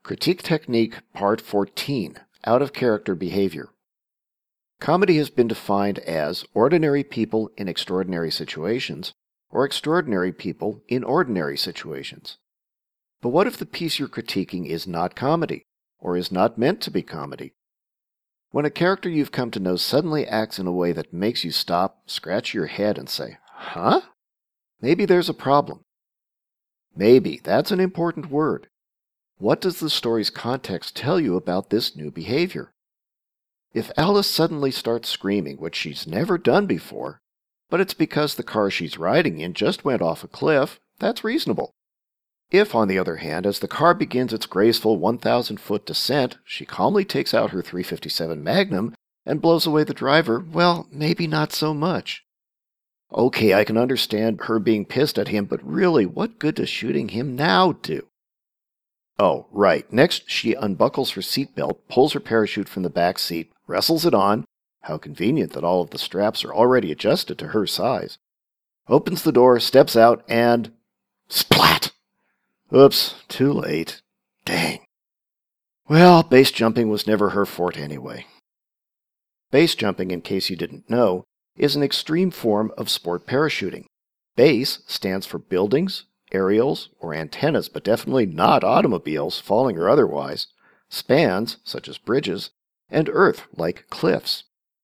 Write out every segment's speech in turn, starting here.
Critique Technique Part 14, Out of Character Behavior. Comedy has been defined as ordinary people in extraordinary situations, or extraordinary people in ordinary situations. But what if the piece you're critiquing is not comedy, or is not meant to be comedy? When a character you've come to know suddenly acts in a way that makes you stop, scratch your head, and say, "Huh?" Maybe there's a problem. Maybe, that's an important word. What does the story's context tell you about this new behavior? If Alice suddenly starts screaming, which she's never done before, but it's because the car she's riding in just went off a cliff, that's reasonable. If, on the other hand, as the car begins its graceful 1,000-foot descent, she calmly takes out her .357 Magnum and blows away the driver, well, maybe not so much. Okay, I can understand her being pissed at him, but really, what good does shooting him now do? Oh, right. Next, she unbuckles her seatbelt, pulls her parachute from the back seat, wrestles it on, how convenient that all of the straps are already adjusted to her size, opens the door, steps out, and splat! Oops, too late. Dang. Well, base jumping was never her forte anyway. Base jumping, in case you didn't know, is an extreme form of sport parachuting. Base stands for buildings, aerials, or antennas, but definitely not automobiles, falling or otherwise, spans, such as bridges, and earth, like cliffs.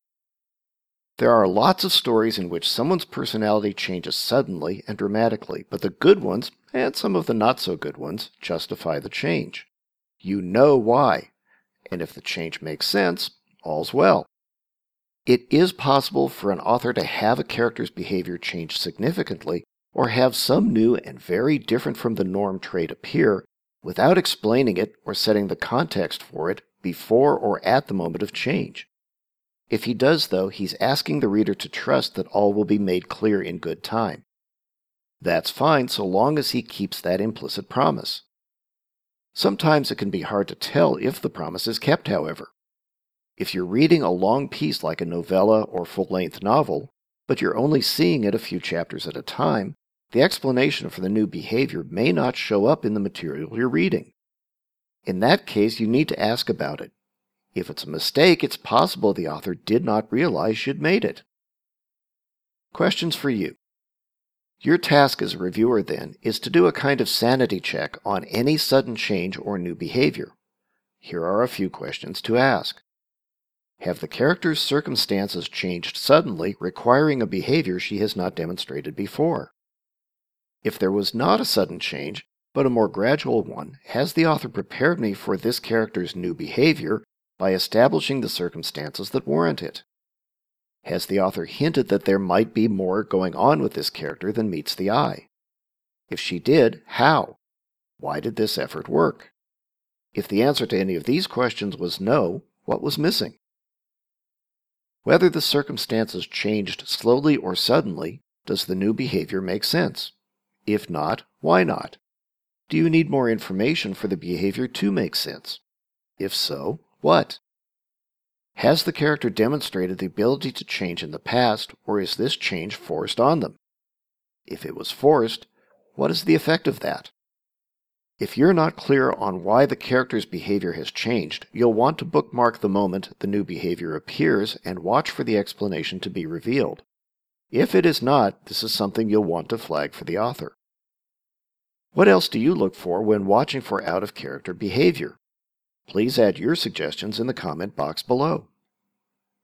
There are lots of stories in which someone's personality changes suddenly and dramatically, but the good ones, and some of the not-so-good ones, justify the change. You know why, and if the change makes sense, all's well. It is possible for an author to have a character's behavior change significantly, or have some new and very different from the norm trait appear, without explaining it or setting the context for it before or at the moment of change. If he does, though, he's asking the reader to trust that all will be made clear in good time. That's fine so long as he keeps that implicit promise. Sometimes it can be hard to tell if the promise is kept, however. If you're reading a long piece like a novella or full-length novel, but you're only seeing it a few chapters at a time, the explanation for the new behavior may not show up in the material you're reading. In that case, you need to ask about it. If it's a mistake, it's possible the author did not realize she'd made it. Questions for you. Your task as a reviewer, then, is to do a kind of sanity check on any sudden change or new behavior. Here are a few questions to ask. Have the character's circumstances changed suddenly, requiring a behavior she has not demonstrated before? If there was not a sudden change, but a more gradual one, has the author prepared me for this character's new behavior by establishing the circumstances that warrant it? Has the author hinted that there might be more going on with this character than meets the eye? If she did, how? Why did this effort work? If the answer to any of these questions was no, what was missing? Whether the circumstances changed slowly or suddenly, does the new behavior make sense? If not, why not? Do you need more information for the behavior to make sense? If so, what? Has the character demonstrated the ability to change in the past, or is this change forced on them? If it was forced, what is the effect of that? If you're not clear on why the character's behavior has changed, you'll want to bookmark the moment the new behavior appears and watch for the explanation to be revealed. If it is not, this is something you'll want to flag for the author. What else do you look for when watching for out-of-character behavior? Please add your suggestions in the comment box below.